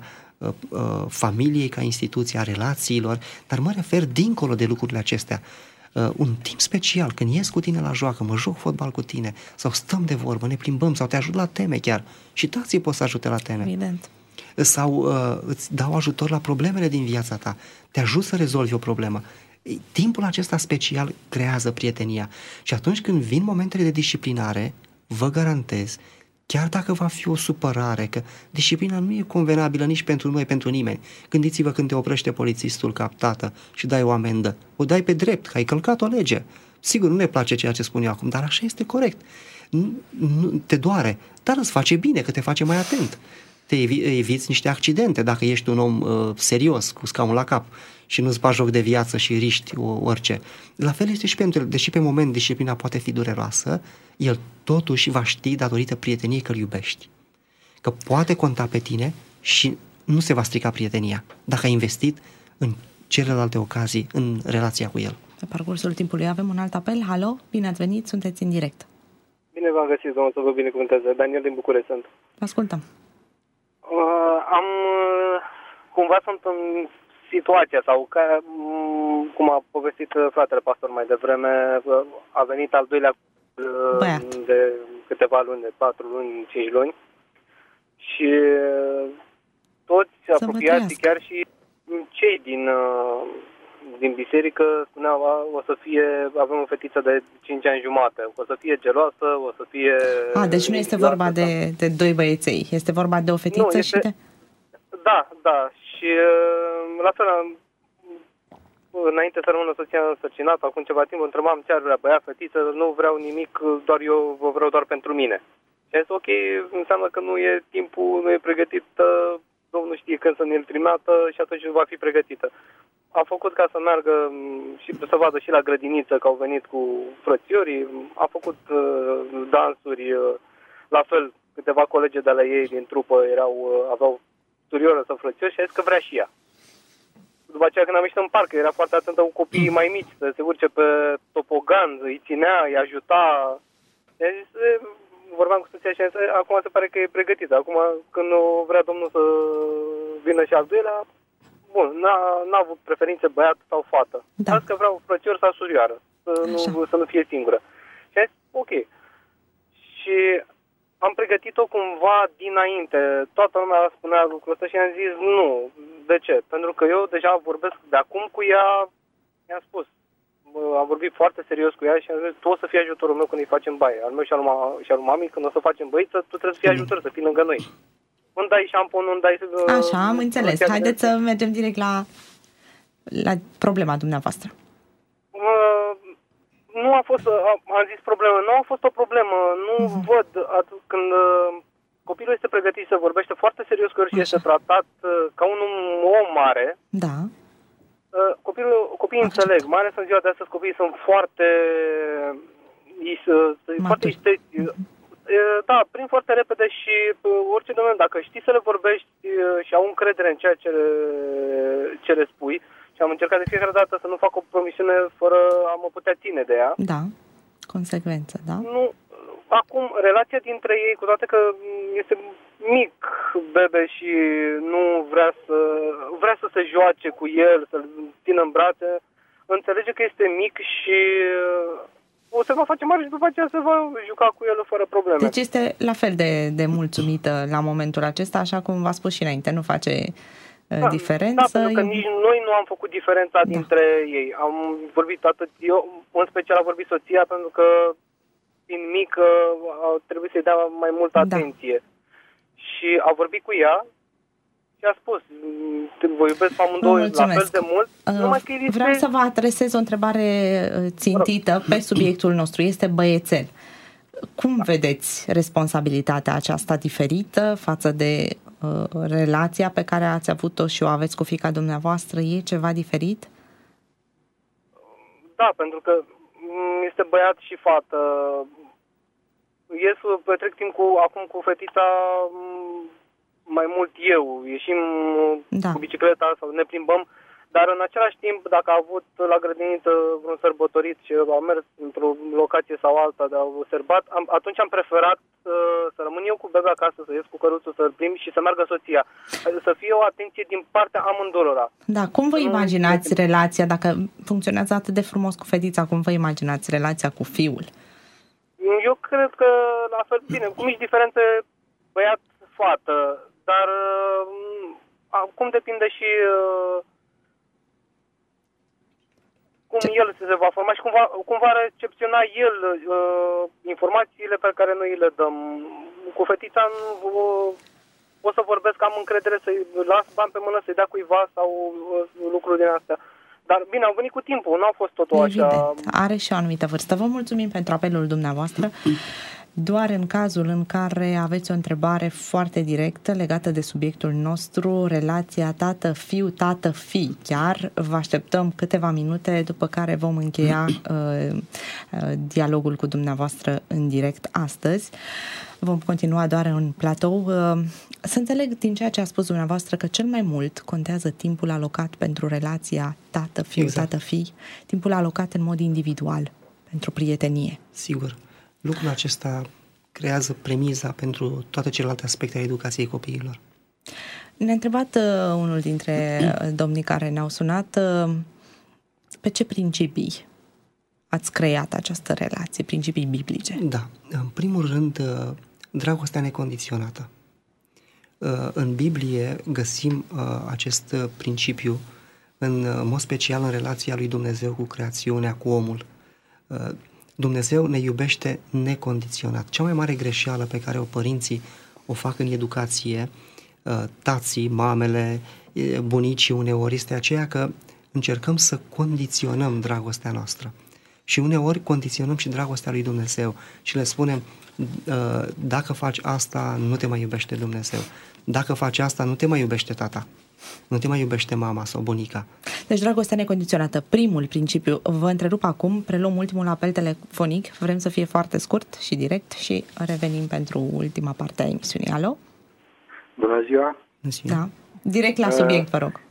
familiei ca instituție, a relațiilor, dar mă refer dincolo de lucrurile acestea. Uh, un timp special, când ies cu tine la joacă, mă joc fotbal cu tine, sau stăm de vorbă, ne plimbăm, sau te ajut la teme chiar. Și tații pot să ajute la teme. Evident. Sau uh, îți dau ajutor la problemele din viața ta. Te ajut să rezolvi o problemă. Timpul acesta special creează prietenia. Și atunci când vin momentele de disciplinare, vă garantez, chiar dacă va fi o supărare, că disciplina nu e convenabilă nici pentru noi, pentru nimeni. Gândiți-vă când te oprește polițistul captată și dai o amendă. O dai pe drept, că ai călcat o lege. Sigur, nu ne place ceea ce spun eu acum, dar așa este corect. Nu, nu, te doare, dar îți face bine, că te face mai atent. Te evi, eviți niște accidente dacă ești un om uh, serios, cu scaun la cap și nu-ți bagi joc de viață și riști o, orice. La fel este și pentru el, deși pe moment disciplina poate fi dureroasă, el totuși va ști datorită prieteniei că îl iubești. Că poate conta pe tine și nu se va strica prietenia dacă ai investit în celelalte ocazii în relația cu el. Pe parcursul timpului avem un alt apel. Halo, bine ați venit, sunteți în direct. Bine v-am găsit, domnul, să vă binecuvânteze. Daniel din București sunt. Vă ascultăm. Uh, am, uh, cumva sunt în situația sau ca, um, cum a povestit fratele pastor mai devreme, uh, a venit al doilea uh, de câteva luni, de patru luni, cinci luni și uh, toți apropiații, chiar și cei din, uh, din biserică spuneau, o să fie, avem o fetiță de cinci ani jumate, o să fie geloasă, o să fie... A, deci nu este vorba de, de doi băieței, este vorba de o fetiță nu, este... și de... Da, da, și la fel, înainte să rămână soția însărcinată, acum ceva timp, întrebam ce ar vrea băiat, fetiță, nu vreau nimic, doar eu vă vreau doar pentru mine. Și a zis, ok, înseamnă că nu e timpul, nu e pregătită, Domnul știe când să ne-l trimeată și atunci va fi pregătită. A făcut ca să meargă și să vadă și la grădiniță, că au venit cu frățiorii, a făcut uh, dansuri, uh, la fel, câteva colegi de la ei din trupă erau, uh, aveau surioră sau frățiori și a zis că vrea și ea. După aceea când am ieșit în parc, era foarte atentă cu copiii mai mici, să se urce pe topogan, îi ținea, îi ajuta. I-a zis, vorbeam vorbeam cu soția și am zis, acum se pare că e pregătită. Acum, când vrea Domnul să vină și al doilea, bun, n-a, n-a avut preferințe băiat sau fată. Da. Azi că vreau frățior sau surioară, să nu, să nu fie singură. Și am zis, ok. Și am pregătit-o cumva dinainte. Toată lumea spunea lucrul ăsta și am zis nu. De ce? Pentru că eu deja vorbesc de acum cu ea, mi-am spus. Am vorbit foarte serios cu ea și am zis, tu o să fii ajutorul meu când îi facem baie. Al meu și al, ma- și al mamei, când o să facem băiță, tu trebuie să fii ajutor, să fii lângă noi. Îmi dai șampon, îmi dai... Așa, am înțeles. Haideți să mergem direct la, la problema dumneavoastră. Uh, nu a fost, am zis problemă, nu a fost o problemă. Nu uh-huh. văd, atunci când uh, copilul este pregătit să vorbește foarte serios cu el și este tratat uh, ca un om mare. Da. Copilul, copiii înțeleg, mai ales în ziua de astăzi copiii sunt foarte foarte isteți. Da, prind foarte repede și orice domeniu, dacă știi să le vorbești și au încredere în ceea ce le, ce le spui, și am încercat de fiecare dată să nu fac o promisiune fără a mă putea ține de ea. Da, consecvență, da? Nu, acum, relația dintre ei, cu toate că este mic bebe și nu vrea să vrea să se joace cu el, să-l țină în brațe, înțelege că este mic și o să va face mare și după aceea se va juca cu el fără probleme. Deci este la fel de, de mulțumită la momentul acesta, așa cum v-a spus și înainte, nu face da, diferență. Da, pentru că nici noi nu am făcut diferența da. dintre ei. Am vorbit atât eu, în special a vorbit soția, pentru că fiind mică trebuie să-i dea mai multă atenție. Da. Și a vorbit cu ea și a spus, vă iubesc amândoi la fel de mult. Uh, numai că este... Vreau să vă adresez o întrebare țintită pe subiectul nostru. Este băiețel. Cum vedeți responsabilitatea aceasta diferită față de uh, relația pe care ați avut-o și o aveți cu fiica dumneavoastră? E ceva diferit? Da, pentru că este băiat și fată. Ies, petrec timp cu, acum cu fetița mai mult eu. Ieșim da. cu bicicleta sau ne plimbăm, dar în același timp, dacă a avut la grădiniță un sărbătorit și a mers într-o locație sau alta de a sărbat, am, atunci am preferat uh, să rămân eu cu bebe acasă, să ies cu căruțul, să-l plimb și să meargă soția. Să fie o atenție din partea amândurora. Da, cum vă imaginați nu... relația, dacă funcționează atât de frumos cu fetița, cum vă imaginați relația cu fiul? Eu cred că la fel, bine, cu mici diferențe băiat-fată, dar acum depinde și uh, cum Ce? el se va forma și cum va, cum va recepționa el uh, informațiile pe care noi le dăm. Cu fetița uh, o să vorbesc, am încredere să-i las bani pe mână, să-i dea cuiva sau uh, lucruri din astea. Dar bine, au venit cu timpul, nu a fost totul Evident. așa. Are și o anumită vârstă. Vă mulțumim pentru apelul dumneavoastră. Doar în cazul în care aveți o întrebare foarte directă legată de subiectul nostru, relația tată-fiu, tată-fi, chiar vă așteptăm câteva minute, după care vom încheia uh, uh, dialogul cu dumneavoastră în direct astăzi. Vom continua doar în platou. Uh, să înțeleg din ceea ce a spus dumneavoastră că cel mai mult contează timpul alocat pentru relația tată-fiu, exact. tată-fi, timpul alocat în mod individual, pentru prietenie. Sigur. Lucrul acesta creează premiza pentru toate celelalte aspecte ale educației copiilor. Ne-a întrebat uh, unul dintre domnii care ne-au sunat uh, pe ce principii ați creat această relație, principii biblice? Da. În primul rând, uh, dragostea necondiționată. Uh, în Biblie găsim uh, acest principiu în uh, mod special în relația lui Dumnezeu cu creațiunea, cu omul. Uh, Dumnezeu ne iubește necondiționat. Cea mai mare greșeală pe care o părinții o fac în educație, tații, mamele, bunicii uneori, este aceea că încercăm să condiționăm dragostea noastră. Și uneori condiționăm și dragostea lui Dumnezeu și le spunem, dacă faci asta, nu te mai iubește Dumnezeu. Dacă faci asta, nu te mai iubește tata. Nu te mai iubește mama sau bunica. Deci dragostea necondiționată, primul principiu. Vă întrerup acum, preluăm ultimul apel telefonic. Vrem să fie foarte scurt și direct și revenim pentru ultima parte a emisiunii. Alo? Bună ziua! Bună ziua. Da. Direct la subiect, vă rog.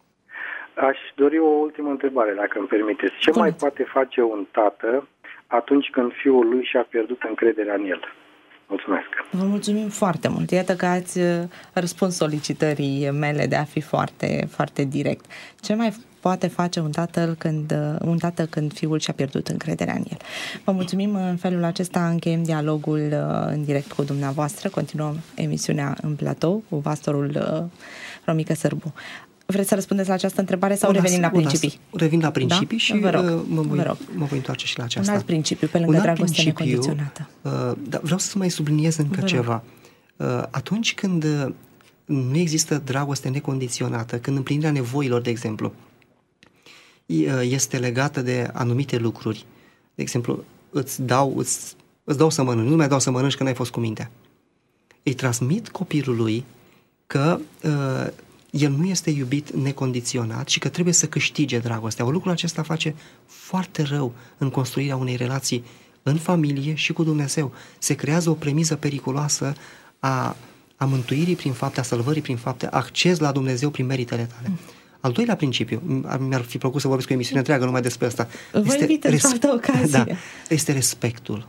Aș dori o ultimă întrebare, dacă îmi permiteți. Ce Spuneți. mai poate face un tată atunci când fiul lui și-a pierdut încrederea în el? Mulțumesc. Vă mulțumim foarte mult. Iată că ați răspuns solicitării mele de a fi foarte, foarte direct. Ce mai poate face un tată când, un tată când fiul și-a pierdut încrederea în el? Vă mulțumim. În felul acesta încheiem dialogul în direct cu dumneavoastră. Continuăm emisiunea în platou cu pastorul Romică Sârbu. Vreți să răspundeți la această întrebare sau revenim la principii? Revin la principii, da? și vă rog, mă, voi, vă rog. mă voi întoarce și la aceasta. Un alt principiu, pe lângă dragostea necondiționată. Uh, dar vreau să mai subliniez încă vă ceva. Uh, atunci când uh, nu există dragoste necondiționată, când împlinirea nevoilor, de exemplu, uh, este legată de anumite lucruri, de exemplu, îți dau, îți, îți dau să mănânci, nu mai dau să mănânci că n-ai fost cu mintea. Îi transmit copilului că uh, el nu este iubit necondiționat și că trebuie să câștige dragostea. Lucrul acesta face foarte rău în construirea unei relații în familie și cu Dumnezeu. Se creează o premiză periculoasă a, a mântuirii prin fapte, a salvării prin fapte, acces la Dumnezeu prin meritele tale. Mm. Al doilea principiu, mi-ar fi plăcut să vorbesc cu o emisiune întreagă numai despre asta. Vă invit în altă ocazie. Da, este respectul.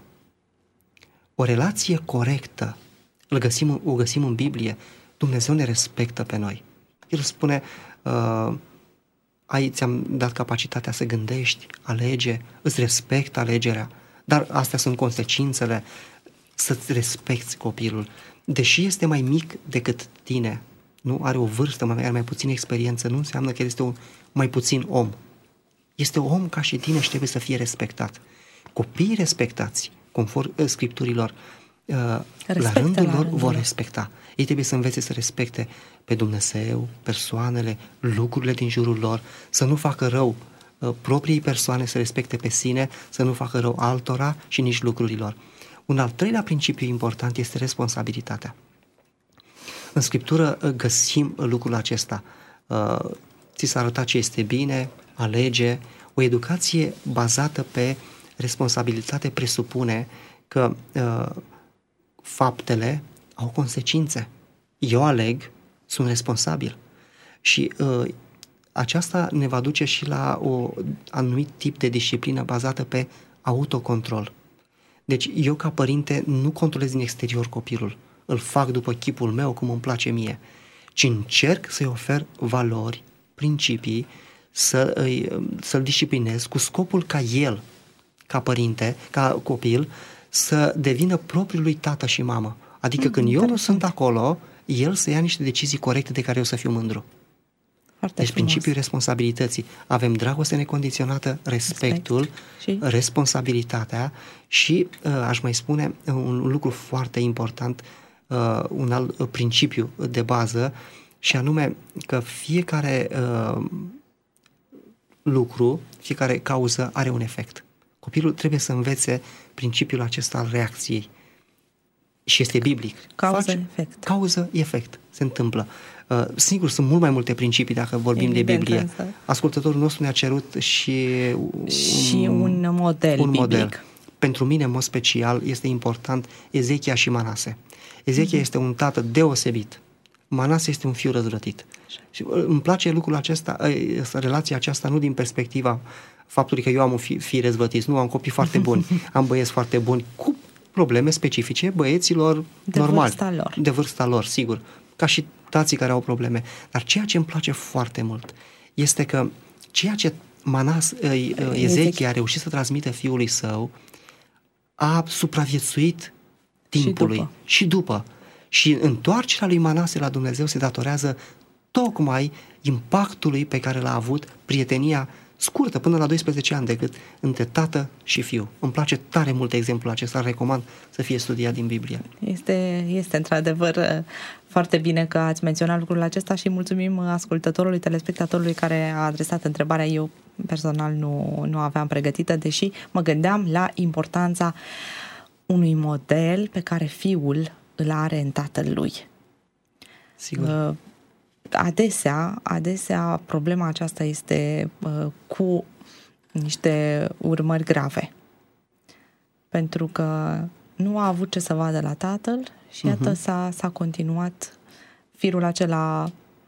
O relație corectă, îl găsim, o găsim în Biblie. Dumnezeu ne respectă pe noi. El spune, uh, ai, ți-am dat capacitatea să gândești, alege, îți respect alegerea, dar astea sunt consecințele, să-ți respecti copilul. Deși este mai mic decât tine, nu are o vârstă, mai, are mai puțină experiență, nu înseamnă că el este un mai puțin om. Este om ca și tine și trebuie să fie respectat. Copiii respectați, conform uh, scripturilor, uh, la rândul lor vor respecta. Ei trebuie să învețe să respecte pe Dumnezeu, persoanele, lucrurile din jurul lor, să nu facă rău uh, propriei persoane, să respecte pe sine, să nu facă rău altora și nici lucrurilor. Un al treilea principiu important este responsabilitatea. În Scriptură uh, găsim lucrul acesta. Uh, ți s-a arătat ce este bine, alege. O educație bazată pe responsabilitate presupune că uh, faptele au consecințe. Eu aleg, sunt responsabil. Și uh, aceasta ne va duce și la un anumit tip de disciplină bazată pe autocontrol. Deci eu ca părinte nu controlez din exterior copilul, îl fac după chipul meu, cum îmi place mie, ci încerc să-i ofer valori, principii, să îi, să-l disciplinez cu scopul ca el, ca părinte, ca copil, să devină propriul lui tată și mamă. Adică mm, când eu nu sunt acolo, el să ia niște decizii corecte de care eu să fiu mândru. Foarte deci frumos. Principiul responsabilității. Avem dragoste necondiționată, respectul, Respect. și? responsabilitatea și uh, aș mai spune un lucru foarte important, uh, un alt uh, principiu de bază, și anume că fiecare uh, lucru, fiecare cauză are un efect. Copilul trebuie să învețe principiul acesta al reacției. Și este biblic. Cauză-efect. Cauză-efect. Se întâmplă. Uh, sigur, sunt mult mai multe principii dacă vorbim Evident, de Biblie. Însă. Ascultătorul nostru ne-a cerut și un, și un model un biblic. Model. Pentru mine, în mod special, este important Ezechia și Manase. Ezechia mm-hmm. este un tată deosebit. Manase este un fiu răzvrătit. Și îmi place lucrul acesta, relația aceasta, nu din perspectiva faptului că eu am un fi, fi răzvrătit. Nu, am copii foarte buni, am băieți foarte buni, cu probleme specifice băieților de normali. Vârsta lor. De vârsta lor, sigur. Ca și tații care au probleme. Dar ceea ce îmi place foarte mult este că ceea ce Manas, Ezechia a reușit să transmită fiului său a supraviețuit timpului. Și după. Și, după. și întoarcerea lui Manase la Dumnezeu se datorează tocmai impactului pe care l-a avut prietenia scurtă, până la doisprezece ani, decât între tată și fiu. Îmi place tare mult exemplul acesta, recomand să fie studiat din Biblie. Este, este într-adevăr foarte bine că ați menționat lucrul acesta și mulțumim ascultătorului, telespectatorului care a adresat întrebarea. Eu personal nu, nu aveam pregătită, deși mă gândeam la importanța unui model pe care fiul îl are în tatăl lui. Sigur. Uh, Adesea, adesea problema aceasta este uh, cu niște urmări grave. Pentru că nu a avut ce să vadă la tatăl și iată uh-huh. s-a, s-a continuat firul acela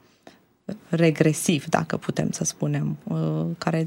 regresiv, dacă putem să spunem, uh, care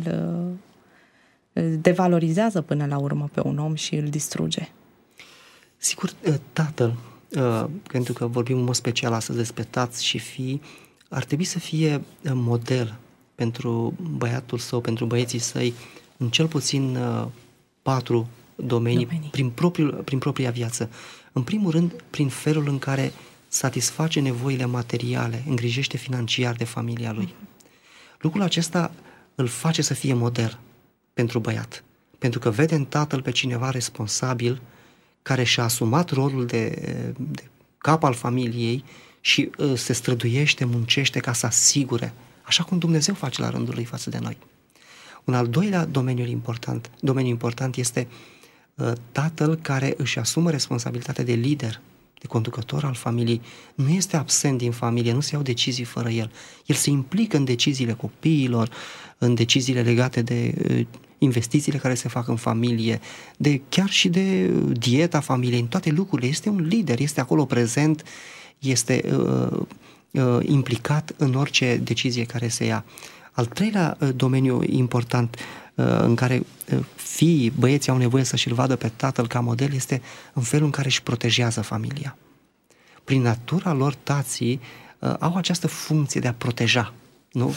îl devalorizează până la urmă pe un om și îl distruge. Sigur, tatăl, pentru că vorbim în mod special astăzi despre tați și fii, ar trebui să fie model pentru băiatul său, pentru băieții săi, în cel puțin patru domenii, domenii. Prin, propriul, prin propria viață. În primul rând, prin felul în care satisface nevoile materiale, îngrijește financiar de familia lui. Lucrul acesta îl face să fie model pentru băiat, pentru că vede în tatăl pe cineva responsabil, care și-a asumat rolul de, de cap al familiei și uh, se străduiește, muncește ca să asigure, așa cum Dumnezeu face la rândul lui față de noi. Un al doilea domeniu important, domeniu important este uh, tatăl care își asumă responsabilitatea de lider, de conducător al familiei, nu este absent din familie, nu se iau decizii fără el. El se implică în deciziile copiilor, în deciziile legate de uh, investițiile care se fac în familie, de chiar și de dieta familiei, în toate lucrurile. Este un lider, este acolo prezent, este uh, uh, implicat în orice decizie care se ia. Al treilea uh, domeniu important uh, în care uh, fiii, băieții au nevoie să-și-l vadă pe tatăl ca model este în felul în care își protejează familia. Prin natura lor, tații uh, au această funcție de a proteja, nu?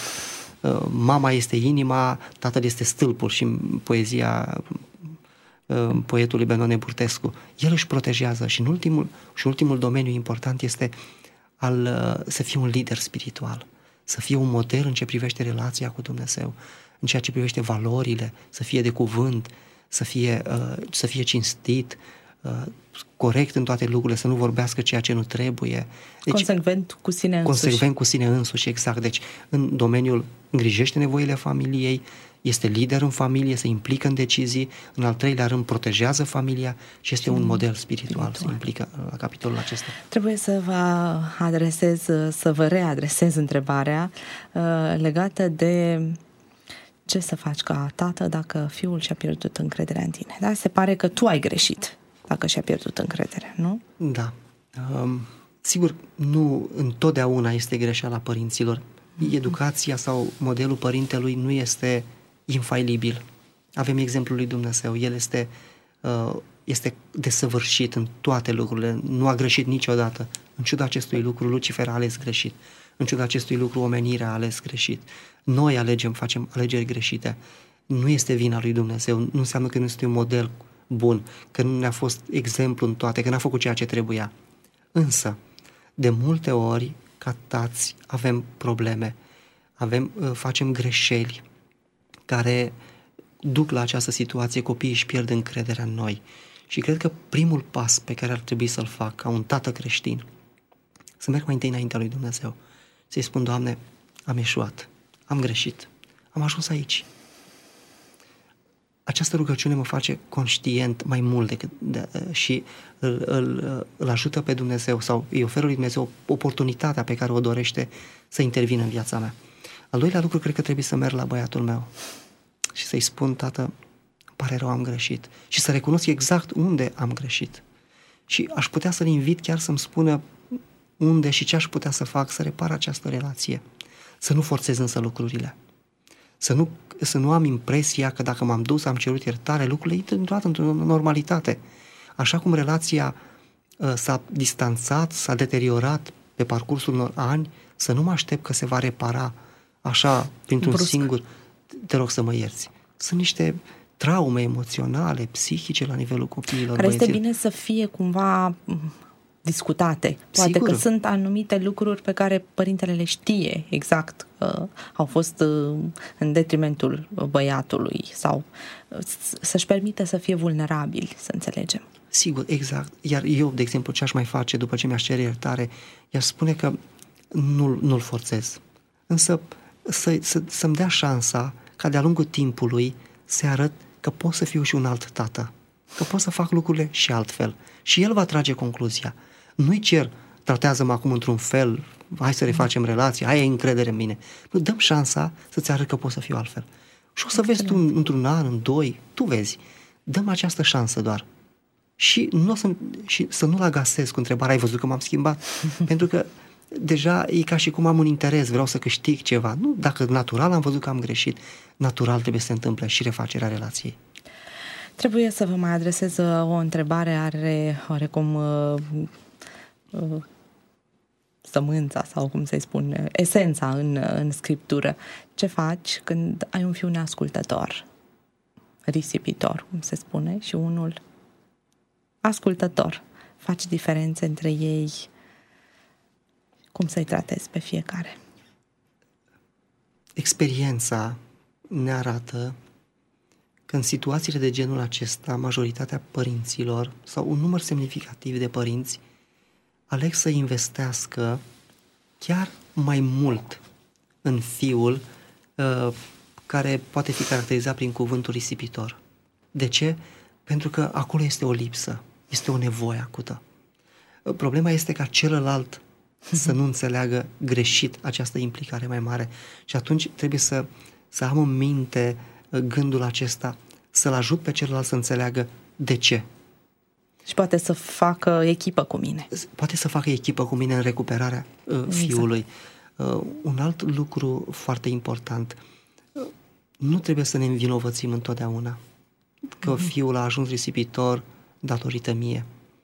Mama este inima, tatăl este stâlpul și în poezia poetului Benone Burtescu. El își protejează și în ultimul, și ultimul domeniu important este al, să fie un lider spiritual, să fie un model în ce privește relația cu Dumnezeu, în ceea ce privește valorile, să fie de cuvânt, să fie, să fie cinstit, corect în toate lucrurile, să nu vorbească ceea ce nu trebuie. Deci, consecvent cu sine însuși. Consecvent cu sine însuși, exact. Deci, în domeniul îngrijește nevoile familiei, este lider în familie, se implică în decizii, în al treilea rând protejează familia și este și un model spiritual, spiritual, se implică la capitolul acesta. Trebuie să vă adresez, să vă readresez întrebarea uh, legată de ce să faci ca tată dacă fiul și-a pierdut încrederea în tine. Da? Se pare că tu ai greșit dacă și-a pierdut încrederea, nu? Da. Um, sigur, nu întotdeauna este greșeala părinților. Educația sau modelul părintelui nu este infailibil. Avem exemplul lui Dumnezeu. El este, uh, este desăvârșit în toate lucrurile. Nu a greșit niciodată. În ciuda acestui lucru, Lucifer a ales greșit. În ciuda acestui lucru, omenirea a ales greșit. Noi alegem, facem alegeri greșite. Nu este vina lui Dumnezeu. Nu înseamnă că nu este un model bun, că nu ne-a fost exemplu în toate, că n-a făcut ceea ce trebuia. Însă, de multe ori, ca tați, avem probleme, avem, facem greșeli care duc la această situație, copiii își pierd încrederea în noi. Și cred că primul pas pe care ar trebui să-l fac ca un tată creștin, să merg mai întâi înaintea lui Dumnezeu, să-i spun: Doamne, am eșuat, am greșit, am ajuns aici. Această rugăciune mă face conștient mai mult decât de, și îl, îl, îl ajută pe Dumnezeu sau îi oferă lui Dumnezeu oportunitatea pe care o dorește să intervină în viața mea. Al doilea lucru, cred că trebuie să merg la băiatul meu și să-i spun: tată, îmi pare rău, am greșit. Și să recunosc exact unde am greșit. Și aș putea să-l invit chiar să-mi spună unde și ce aș putea să fac să repar această relație. Să nu forțez însă lucrurile. Să nu, să nu am impresia că dacă m-am dus, am cerut iertare, lucrurile intră într-o într-o normalitate. Așa cum relația uh, s-a distanțat, s-a deteriorat pe parcursul unor ani, să nu mă aștept că se va repara așa, printr-un brusc. Singur, te rog să mă ierți. Sunt niște traume emoționale, psihice la nivelul copiilor. Care băieților. este bine să fie cumva discutate. Poate Sigur. Că sunt anumite lucruri pe care părintele le știe exact că au fost în detrimentul băiatului sau să-și permite să fie vulnerabil, să înțelegem. Sigur, exact. Iar eu, de exemplu, ce aș mai face după ce mi-aș cere iertare, i-aș spune că nu, nu-l forțez. Însă să, să, să-mi dea șansa ca de-a lungul timpului să arăt că pot să fiu și un alt tată, că pot să fac lucrurile și altfel. Și el va trage concluzia. Nu-i cer, tratează-mă acum într-un fel, hai să refacem relația, hai, ai încredere în mine. Nu, dăm șansa să-ți arăt că pot să fiu altfel. Și o să Excelent. Vezi tu într-un an, în doi, tu vezi. Dăm această șansă doar. Și, nu o să, și să nu-l agasez cu întrebarea: ai văzut că m-am schimbat? Pentru că deja e ca și cum am un interes, vreau să câștig ceva. Nu, dacă natural am văzut că am greșit, natural trebuie să se întâmple și refacerea relației. Trebuie să vă mai adresez o întrebare, are oarecum uh, uh, sămânța sau cum să-i spun, esența în, în scriptură. Ce faci când ai un fiu neascultător, risipitor, cum se spune, și unul ascultător? Faci diferențe între ei? Cum să-i tratezi pe fiecare? Experiența ne arată că în situațiile de genul acesta, majoritatea părinților sau un număr semnificativ de părinți aleg să investească chiar mai mult în fiul uh, care poate fi caracterizat prin cuvântul risipitor. De ce? Pentru că acolo este o lipsă, este o nevoie acută. Problema este ca celălalt să nu înțeleagă greșit această implicare mai mare și atunci trebuie să, să am în minte gândul acesta, să-l ajut pe celălalt să înțeleagă de ce. Și poate să facă echipă cu mine. Poate să facă echipă cu mine în recuperarea uh, fiului. Exact. Uh, un alt lucru foarte important, uh, nu trebuie să ne învinovățim întotdeauna că uh-huh. fiul a ajuns risipitor datorită mie.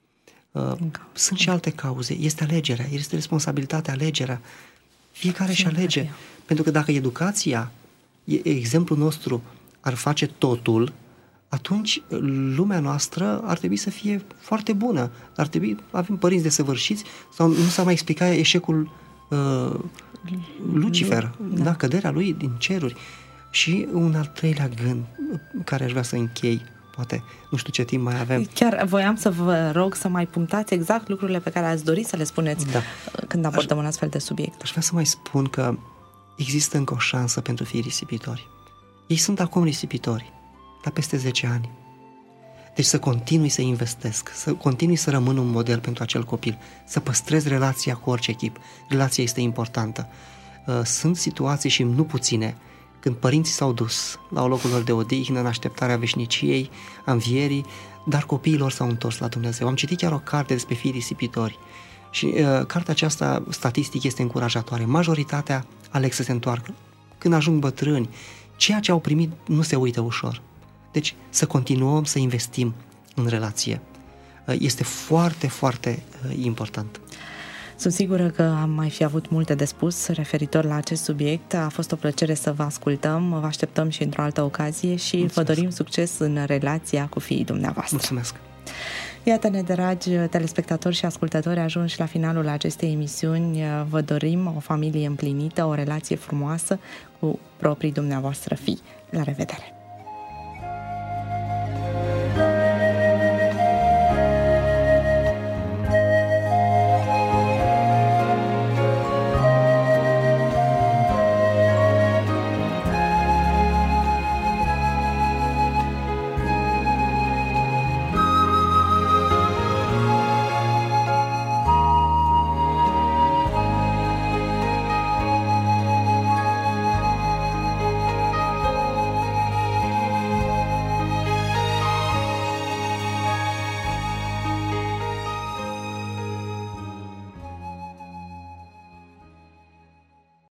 Uh, sunt și alte cauze. Este alegerea, este responsabilitatea, alegerea. Fiecare își alege. Pentru că dacă educația, exemplul nostru, ar face totul, atunci lumea noastră ar trebui să fie foarte bună. Ar trebui, avem părinți desăvârșiți, sau nu s-a mai explicat eșecul uh, Lucifer, da. Da, căderea lui din ceruri. Și un al treilea gând care aș vrea să închei, poate, nu știu ce timp mai avem. Chiar voiam să vă rog să mai punctați exact lucrurile pe care ați dori să le spuneți da. când abordăm aș, un astfel de subiect. Aș vrea să mai spun că există încă o șansă pentru fiii risipitori. Ei sunt acum risipitori, la peste zece ani. Deci să continui să investesc, să continui să rămân un model pentru acel copil, să păstrez relația cu orice echip. Relația este importantă. Sunt situații și nu puține când părinții s-au dus la locul lor de odihnă în așteptarea veșniciei, a învierii, dar copiii lor s-au întors la Dumnezeu. Am citit chiar o carte despre fiii risipitori și uh, cartea aceasta statistic este încurajatoare. Majoritatea aleg să se întoarcă. Când ajung bătrâni, ceea ce au primit nu se uită ușor. Deci să continuăm să investim în relație. Uh, este foarte, foarte uh, important. Sunt sigură că am mai fi avut multe de spus referitor la acest subiect. A fost o plăcere să vă ascultăm, vă așteptăm și într-o altă ocazie și Mulțumesc. Vă dorim succes în relația cu fiii dumneavoastră. Mulțumesc! Iată-ne, dragi telespectatori și ascultători, ajunși la finalul acestei emisiuni. Vă dorim o familie împlinită, o relație frumoasă cu proprii dumneavoastră fii. La revedere!